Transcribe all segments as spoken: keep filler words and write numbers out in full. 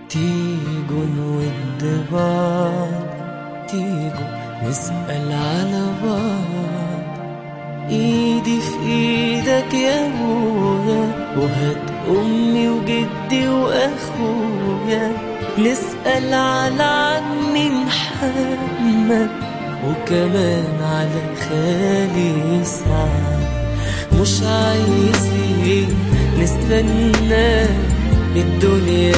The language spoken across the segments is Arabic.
تيجوا نود بعض، تيجوا نسأل على بعض. ايدي في ايدك يا ابويا، وهات امي وجدي واخويا، نسأل على عمي محمد وكمان على خالي سعد. مش عايزين نستنى الدنيا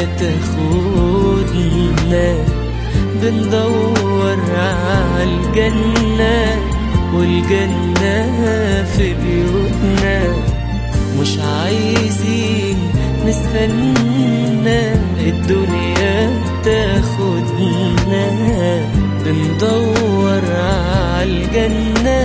تاخدنا، بندور عالجنة والجنة في بيوتنا. مش عايزين نستنى الدنيا تاخدنا، بندور عالجنة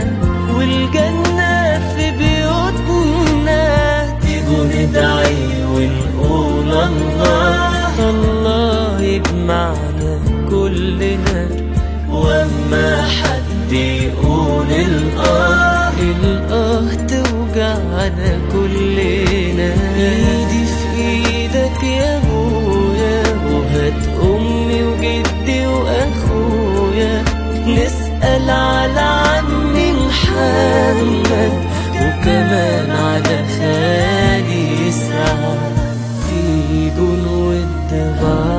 والجنة في بيوتنا. تيجوا ندعي ونقول الله الله يجمعنا كلنا، واما حد يقول الآه الآه توجعنا كلنا. ايدي في ايدك يا ابويا، وهات امي وجدي واخويا، نسأل على عمي محمد وكمان على خالي سعد. تيجوا نود بعض،